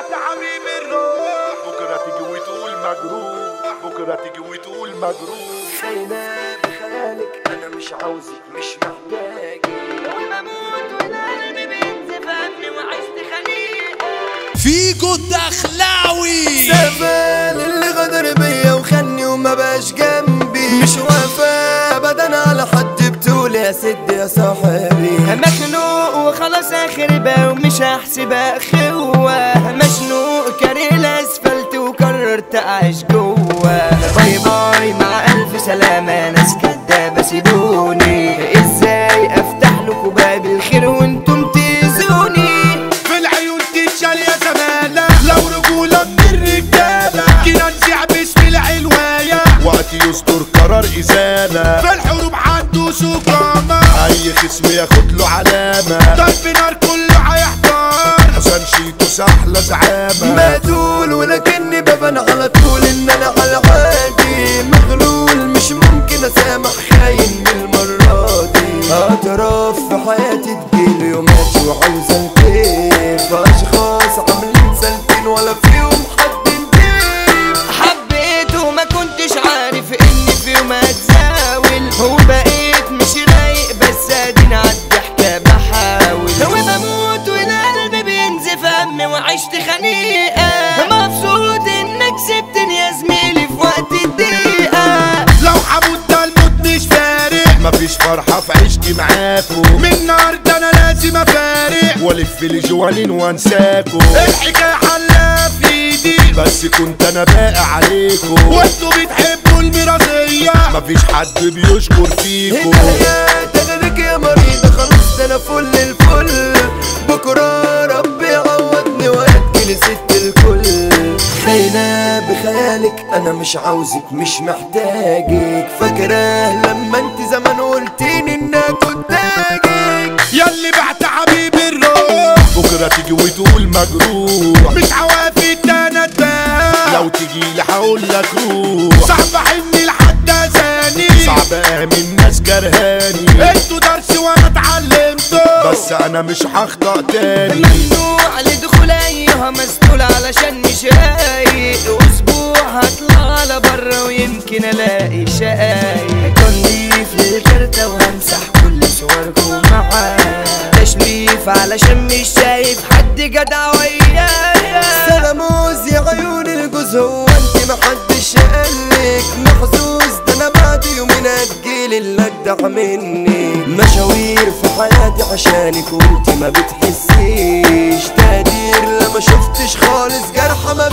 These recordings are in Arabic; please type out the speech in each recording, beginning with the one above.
بعد حبيب الروح بكرة تيجي وتقول مجروح بكرة تيجي وتقول مجروح. خاينة بخيالك انا مش عاوزك مش محتاجك وبموت والقلب بينزف همي وعشت خليق فيجو الدخلاوي سفال اللي غدر بيا وخني وما باش جنبي مش وفا ابدا على حد بتقول يا سد يا صاحبي مخنوق وخلاص اخر بقى ومش هحسبها خوة مشنوق كاره الاسفلت وقررت اعيش جوه. باي باي مع الف سلامة ناس كدابة سيبوني ازاي افتح لكم باب الخير وانتم تأذوني. في العيون تتشال يا زمالة لو رجولة من الرجالة كنا نزيع باسم العلواية وقت يصدر قرار إزالة في الحروب عنده سقامة أي خصم ياخد له علامة ضرب نار كله هيحتار حسن شيتو سحلة زعامة مقتول ولكني ببان على طول ان انا على عادي مغلول مش ممكن اسامح خاين من المرة دي. اعتراف في حياتي تجيلي يومات وعاوزة الكيف اشخاص عاملين سالكين ولا فيهم حد نضيف. حبيت وما كنتش عارف اني في يوم هتزاول وبقيت مش رايق بس ادينا عالضحكة بحاول وبموت والقلب بينزف همي وعشت خنيقة مبسوط انك سبتني يا زميلي في وقت الضيقة. لو حمود ده الموت مش فارق مفيش فرحة في عشقي معاكو من النهاردة أنا لازم أفارق وألف لي جوانين وأنساكو. الحكاية حلها في إيدي بس كنت أنا باقي عليكو وأنتوا بتحبوا الميراثية مفيش حد بيشكر فيكو. الحياة تاخدك يا مريضة خلاص ده أنا فل الفل بكرة ربي يعوضني ويديني ست الكل. خاينة بخيالك أنا مش عاوزك مش محتاجك فاكرة لما انت زمان قلتيني إنك كنت هاجيك ياللي بعت حبيب الروح بكرة تيجي وتقول مجروح مش عوافي تنتهى لو تيجي هقولك روح صعب حني لحد ثاني صعب امن ناس كرهاني انتوا درس وانا اتعلمته بس انا مش هخطأ تاني. ممنوع لدخول ايها مسؤول علشان مش رايق اسبوع هطلع على بره ويمكن الاقي شقايق تنظيف للكارتة وهمسح كل صوركم معايا تشريف علشان مش شايف حد جدع ويايا. سلاموز يا عيون الجوز هو انت محدش قالك محظوظ ده انا بعد يومين هتجيلي اللي اجدع مني مشاوير في حياتي عشانك وانت ما بتحسيش تقدير لما شفتش خالص جرحة ما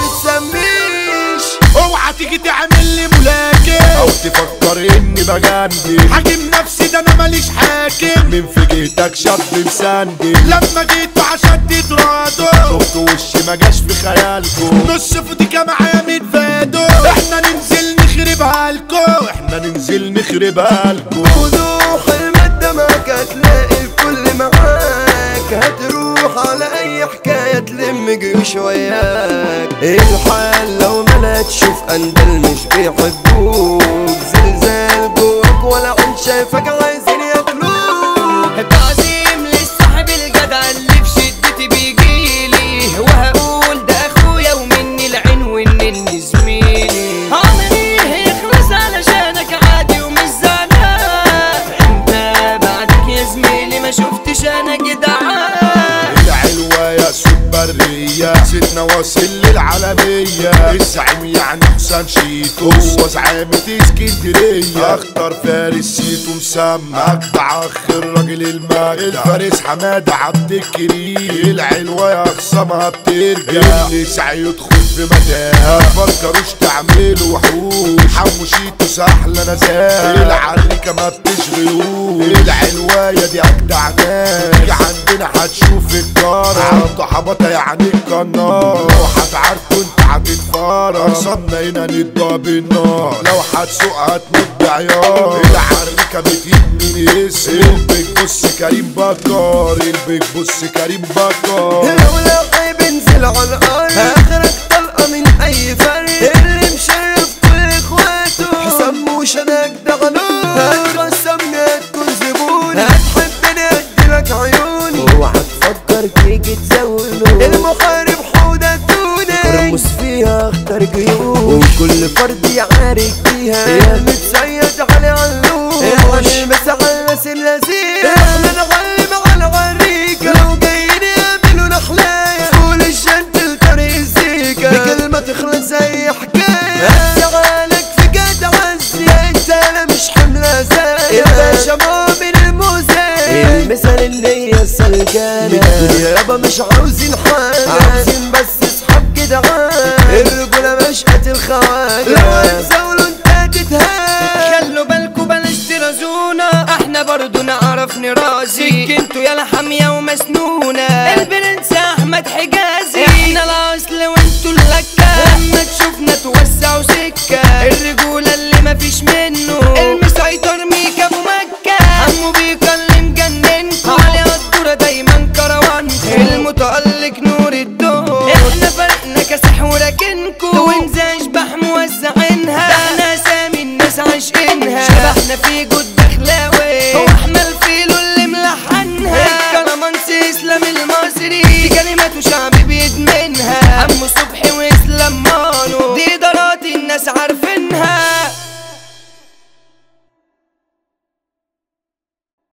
بتسميش. اوعى تيجي تعمل لي ملاكم او تفكر اني بجندل حاكم نفسي ده انا ماليش حاكم من في جهتك شاب مسندل لما جيتوا عشان تترادوا شفتوا وشي ما جاش في خيالكم نص فوتيكا معايا متفادوا احنا ننزل نخربها لكم احنا ننزل نخربها لكم. وضوح المادة معاك هتلاقي الكل معاك هتروح على اي حكاية تلم جيوش وياك. الحال لو ما تشوف اندل مش بيحبوك زلزال جواك ولا عين شايفك عايزين ياكلوك. تعظيم للصاحب الجدع اللي في شدتي بيجيلي وهقول ده اخويا ومني العين وانني زميلي عمري هيخلص علشانك عادي ومش زعلان انت بعدك يا زميلي ما شفتش انا جدعان. العلوة يا برية سيدنا واصل للعالمية الزعيم يعني حسن شيتو هو زعامة اسكندرية اخطر فارس سيتو مسمى اجدع اخ الراجل المجدع الفارس حمادة عبد الكريم. العلوة يا خصامها بترجع اللي سعي يدخل في متاهة مفكروش تعملوا وحوش حمو شيتو سحلة نزاهة العريكة ما بتشغلوش. العلواية دي اجدع ناس تيجي عندنا هتشوف الجارة عنده حبطة يعني القنار لو هتعاركوا انت هتتفرج صدنا هنا ندوها بالنار لو هتسوق هتموت بعيار. العريكة بتجيب من اسم البيج بص كريم بكار البيج بص كريم بكار. لو لاقي بنزل على الارض اخرك طلقة من اي فرد اللي مشرف كل اخواته حسموش انا اجدع نور هتخصمني هتكون زبوني هتحبني اديلك عيوني اوعى تفكر تيجي تزاوله المحارب حودة مرموس فيها اختار جيوش وكل فرد يعارك فيها يا متسيد علي علوش المسا على الناس اللذيذ احنا نغلب على غريكة لو جايين يعملوا نخلايا فول الجد لطريق الزيكا بكلمة تخلص زي حكاية اشتغلك في جد عزي انت انا مش حملة زي يا باشا مؤمن الموزي المثال اللي هي السلكانة الدنيا يابا مش عاوزين حاجة عاوزين بس اصحاب جدعان الرجولة مش قاتل خواجة لو هتزاولوا انت هتتهان خلوا بالكوا بلاش ترازونا احنا برضو نعرف نرازي سكنتوا يا حامية ومسنونة البرنس احمد حجازي احنا الاصل وانتوا اللكة لما تشوفنا توسعوا سكة الرجولة اللي مفيش منه المسيطر ميكا ابو مكة عمو بيكا اللي مجننكوا علي الدورة دايما كروان المتألق نور الدور احنا فرقنا كسح وراكنكوا توينز اشباح موزعين